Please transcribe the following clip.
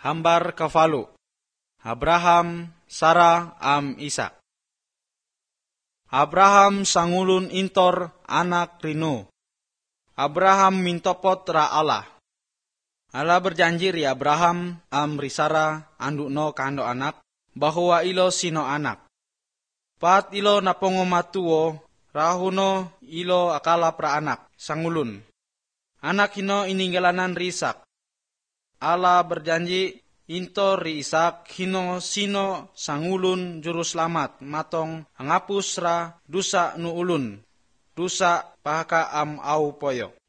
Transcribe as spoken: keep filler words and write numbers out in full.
hambar kafalu. Abraham, Sara, am Ishak. Abraham sangulun intor anak rino. Abraham mintopot ra Allah. Allah berjanji ri Abraham am ri Sara anduk no kando anak, bahwa ilo sino anak. Pat ilo napongo matuo, rahuno ilo akala pra anak, sangulun. Anak hino iningalanan ri Ishak. Allah berjanji into ri Ishak hino sino sangulun juru selamat matong angapus ra dusa nu ulun. Dusa pahaka am au poyo.